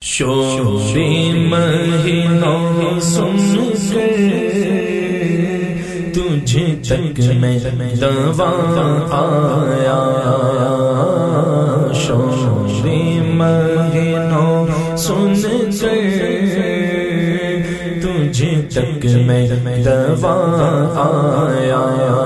شور مہینوں سن کر تجھ تک میں دوا آیا، شور مہینوں سن کر تجھ تک میں دوا آیا،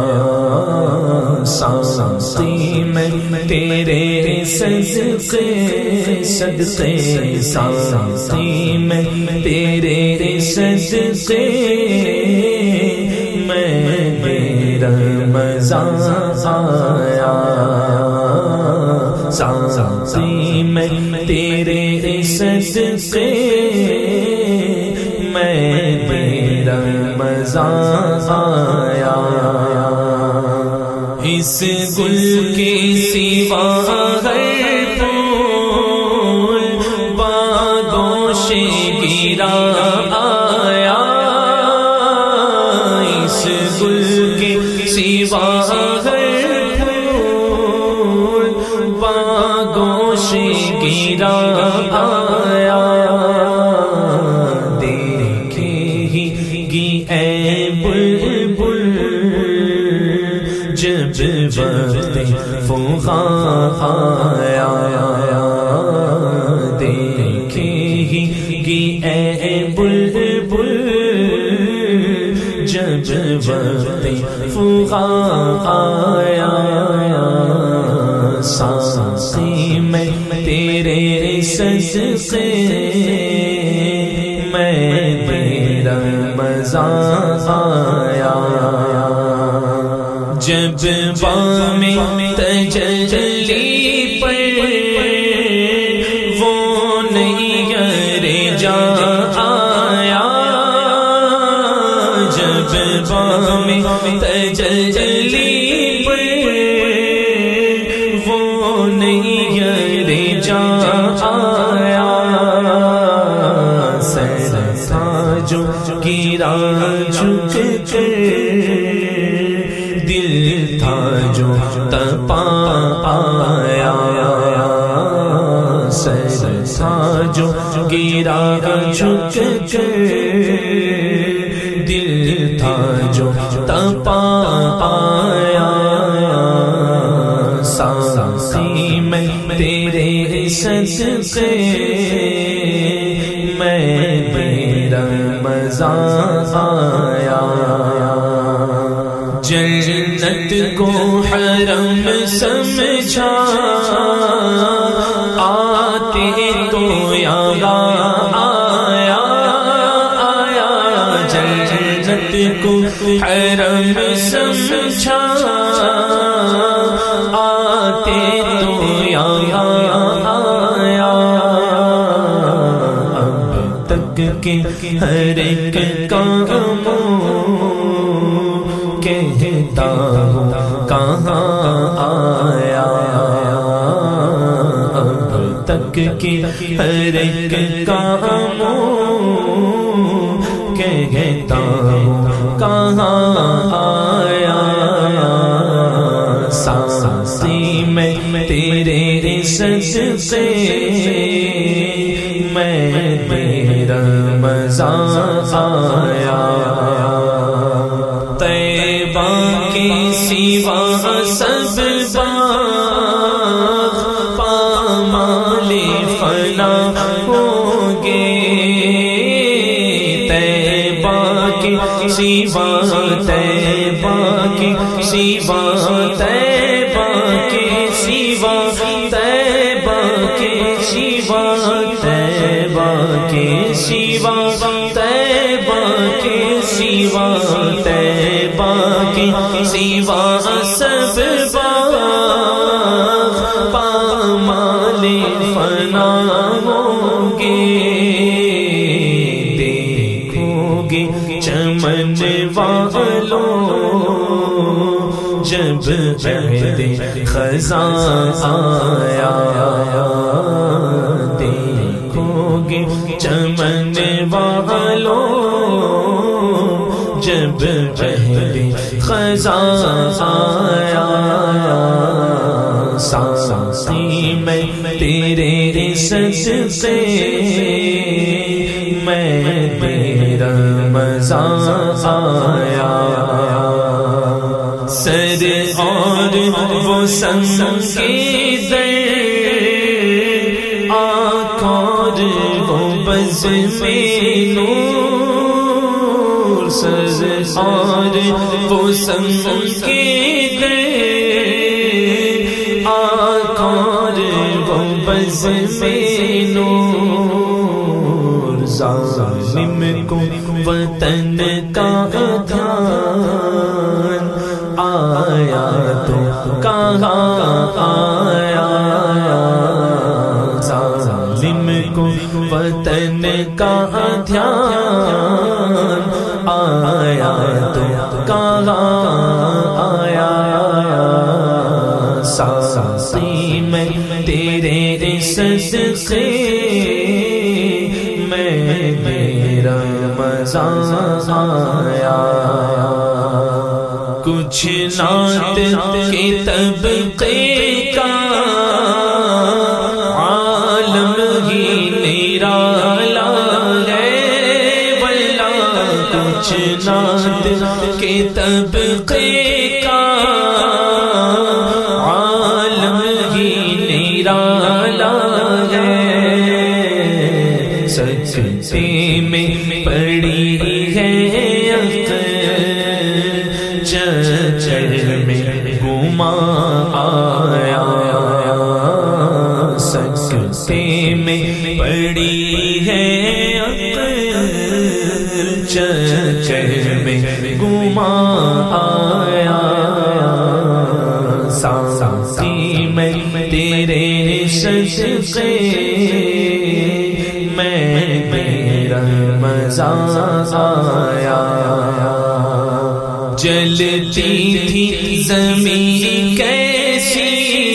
سانسی میں تیرے صدقے صدقے، سانسی میں تیرے صدقے میں رمضان آیا، سانسی میں تیرے صدقے میں رمضان آیا، اس گل کے سوا ہر پھول باغوش گرا آیا، اس گل کے سوا ہر پھول باغوش گرا آیا، دیکھے ہی گی اے بلبل جب وقت فغاں آیا، دیکھے ہی گی اے بلبل جب وقت فغاں آیا، سانسی میں تیرے صدقے میں رمضان آیا، جب بام تجلی پر وہ نہیں جا آیا، جب بام تجلی پر وہ نہیں جا آیا، سر جو گرا جھک کر دل تھا جو تپا آیا، سر تھا جو گرا جھک کر دل تھا جو تپا آیا، سانسی میں تیرے صدقے میں رمضان آیا، جنت کو حرم سمجھا آتے تو یہاں آیا، جنت کو حرم سمجھا آتے تو یہاں آیا، اب تک کے ہر ایک کام کہتا ہوں کہاں آیا، اب تک کی ہر ایک کام کہتا ہوں کہاں آیا، سانسی میں تیرے صدقے میں رمضان آیا، سوا سب باغ پامال فنا ہوں گے، طیبہ کے سوا طیبہ کے سوا طیبہ کے سوا طیبہ کے سوا طیبہ کے سوا طیبہ کے سوا طیبہ کے سوا سب باغ پامال فنا ہوں گے، دیکھو گے چمن والوں جب عہد خزاں آیا، دیکھو گے چمن والوں جب عہد خزاں آیا، سانسی میں تیرے صدقے میں تیرا مزہ آیا سر اور وہ سنگ کے در آنکھ وہ بز میں نور سر اور وہ سنگ کے در آنکھ وہ بز میں نور ظالم کو وطن کا دھیان آیا تو کہاں آیا ظالم کو وطن کا دھیان آیا تو کہاں آیا ساقی میں تیرے صدقے میں میرا مزہ آیا کچھ نعت کے طبقے کا عالم ہی نرالا ہے واللہ کچھ نعت کے طبقے کا عالم ہی نرالا ہے سجدے میں پڑی ہے چچر میں گما آیا سجدے میں پڑی ہے چچر میں گما آیا ساقی میں تیرے صدقے میں میرا مزہ آیا جلتی تھی زمین کیسی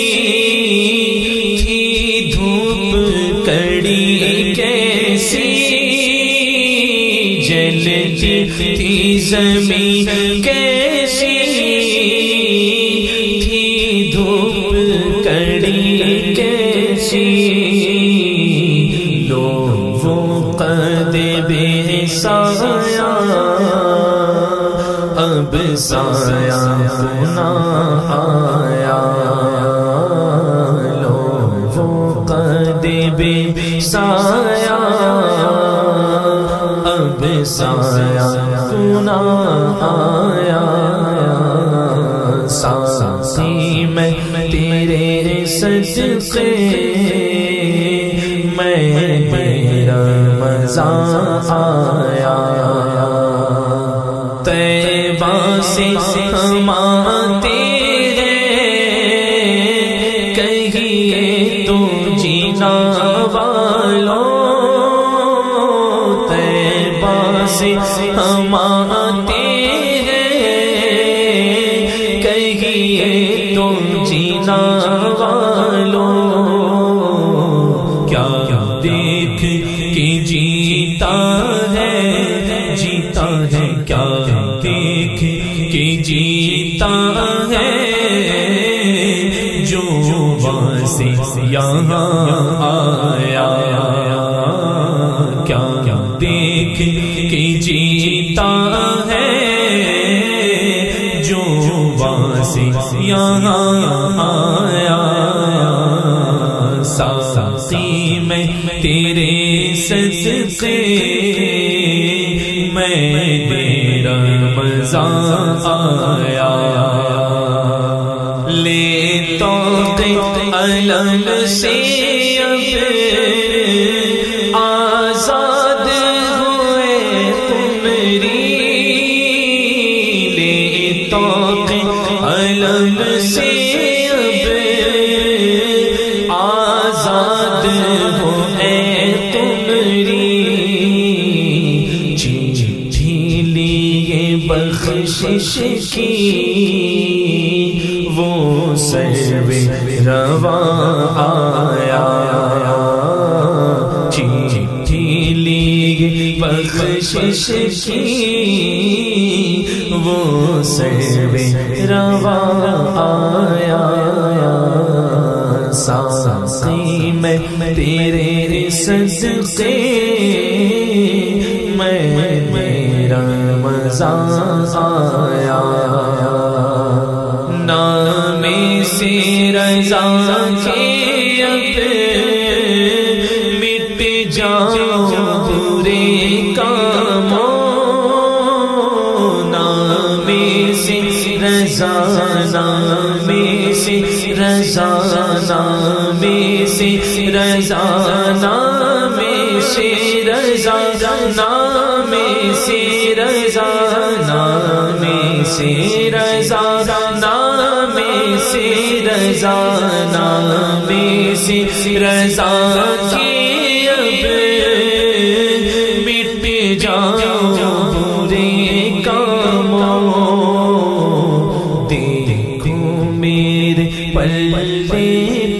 تھی دھوپ کڑی کیسی جلتی تھی زمین کیسی تھی دھوپ کڑی کیسی لو وہ قد بے سایہ اب سایہ نہ آیا لو وہ قد بے سایہ اب سایہ نہ آیا ساقی میں تیرے صدقے میں میرا مزہ آیا طیبہ سے ہم آتے ہیں کہیے تو جینا والوں طیبہ سے ہم آتے ہیں کہیے تو جینا والوں کیا دیکھ کے جیتا ہے کیا دیکھ کے جیتا ہے جو وہاں سے یہاں آیا کیا دیکھ کے جیتا ہے جو وہاں سے یہاں آیا ساقی میں تیرے صدقے میں میرا مزہ آیا لے توق علم سے اب آزاد ہوئے تمری لے توق علم سے اب آزاد ہوئے تمری بخشش کی وہ سرو رواں آیا چٹھی لی بخشش کی وہ سرو رواں آیا ساقی میں تیرے صدقے میں میرا مزہ آیا نام سے رضا کے اب مٹ جاؤ برے کاموں نام سے رضا نام سے رضا نام سے رضا نام سے رضا نام سے رضا نام سے رضا نام سے رضا نام سے رضا کی اب مٹ جاؤ برے کاموں دیکھو میرے پلے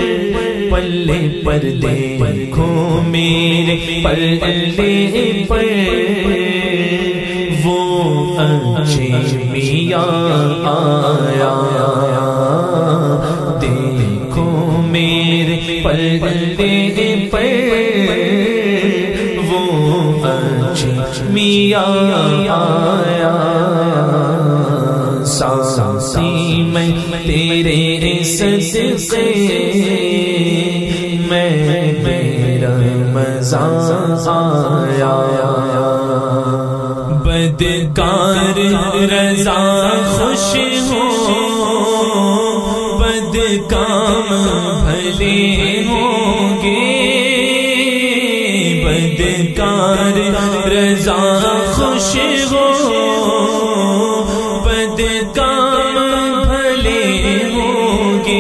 پر دیکھو میرے پلے پر وہ اچھے میاں آیا دیکھو میرے پلے پر وہ اچھے میاں آیا ساقی میں تیرے صدقے میں میرا مزہ آیا بدکار رضا خوش ہو بدکام بھلے ہوں گے بدکار رضا خوش ہو بدکام بھلے ہوں گے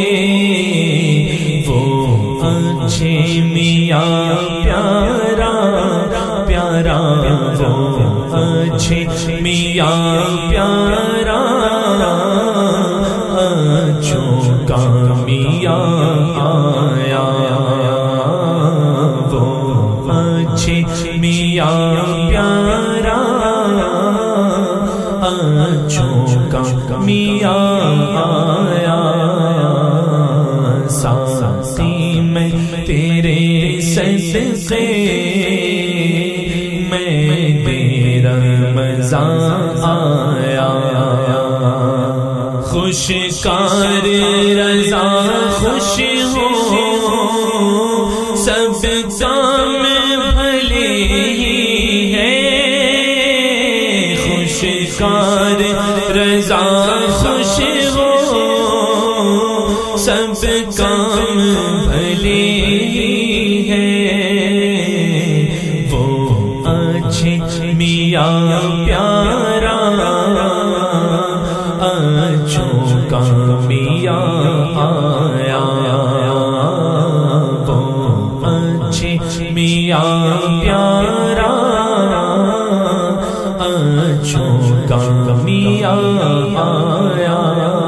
وہ اچھے میاں پیارا پیارا وہ اچھے میاں پیارا اچھوں کا میاں آیا وہ اچھے میاں پیارا اچھوں کا میاں آیا ساقی میں تیرے صدقے میں میرا مزہ آیا خوشکار رضا خوش ہو سب کام بھلے ہی ہے خوشکار رضا خوش ہو سب کام بھلے ہی ہے وہ اچھے میاں پیارا اچھوں کا میاں آیا وہ اچھے میاں پیارا اچھوں کا میاں آیا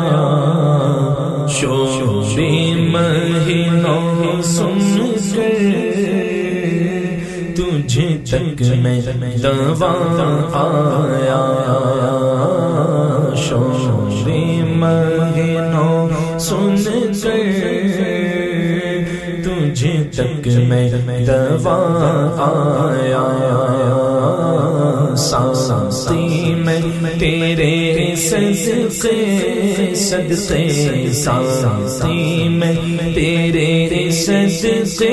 شور مہینوں سن کر تجھ تک میں دوا آیا شور مہینوں سن کر تجھ تک میں دوا آیا ساقی میں تیرے صدقے صدقے ساقی میں تیرے صدقے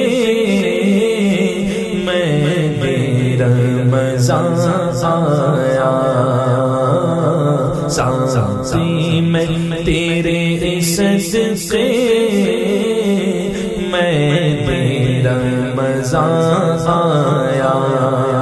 میں میرا مزہ آیا ساقی میں تیرے صدقے میں میرا مزہ آیا